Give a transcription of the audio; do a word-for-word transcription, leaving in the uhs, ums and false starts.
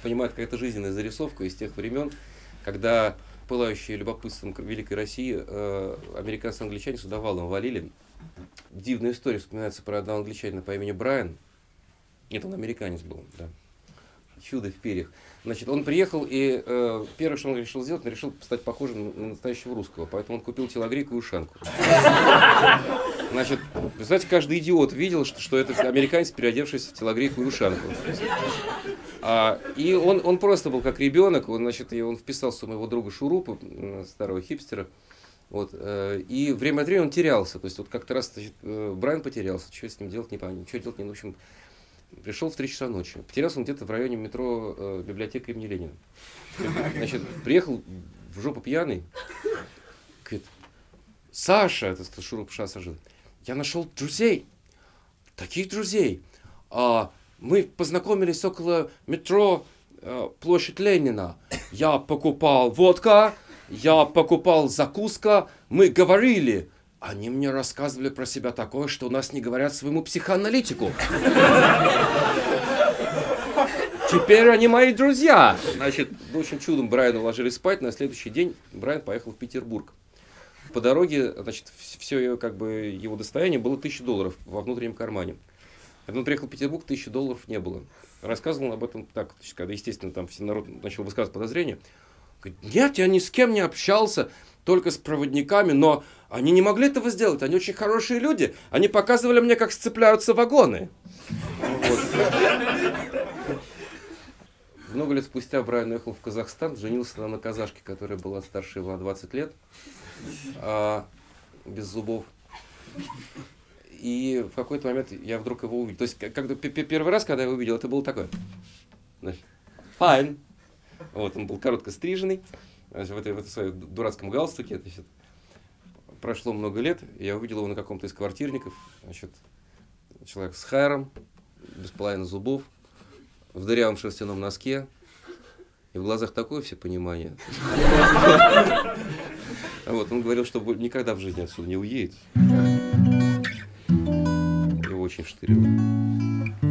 понимаю, это какая-то жизненная зарисовка из тех времен, когда пылающие любопытством Великой России э, американцы и англичане сюда валом валили. Дивная история вспоминается про одного англичанина по имени Брайан. Нет, он американец был, да. Чудо в перьях. Значит, он приехал, и э, первое, что он решил сделать, он решил стать похожим на настоящего русского. Поэтому он купил телогрейку и ушанку. Значит, представляете, каждый идиот видел, что, что это американец, переодевшийся в телогрейку и ушанку. А, и он, он просто был как ребенок, он, значит, и он вписался у моего друга Шурупа, старого хипстера. Вот, э, и время от времени он терялся. То есть вот как-то раз, значит, э, Брайан потерялся, что с ним делать, не понял, что делать, не, в общем, пришел в три часа ночи. Потерялся он где-то в районе метро э, библиотека имени Ленина. Значит, приехал в жопу пьяный, говорит: Саша, это Шуруп Саша, я нашел друзей, таких друзей. А, мы познакомились около метро э, площадь Ленина. Я покупал водка, я покупал закуска, мы говорили. Они мне рассказывали про себя такое, что у нас не говорят своему психоаналитику. Теперь они мои друзья. Значит, в общем, чудом Брайана уложили спать. На следующий день Брайан поехал в Петербург. По дороге, значит, все как бы его достояние было тысяча долларов во внутреннем кармане. Когда он приехал в Петербург, тысячи долларов не было. Рассказывал об этом так, когда, естественно, там все народ начал высказывать подозрения. Говорит: нет, я ни с кем не общался, только с проводниками, но они не могли этого сделать, они очень хорошие люди, они показывали мне, как сцепляются вагоны. Вот. Много лет спустя Брайан уехал в Казахстан, женился на, на казашке, которая была старше его на двадцать лет, а, без зубов. И в какой-то момент я вдруг его увидел. То есть, когда, первый раз, когда я его увидел, это было такое. Fine. Вот, он был коротко стриженный, в этой, в этой своей дурацком галстуке. Значит, прошло много лет, и я увидел его на каком-то из квартирников. Значит, человек с хайром, без половины зубов, в дырявом шерстяном носке, и в глазах такое всепонимание. Вот, он говорил, что никогда в жизни отсюда не уедет. Его очень штырило.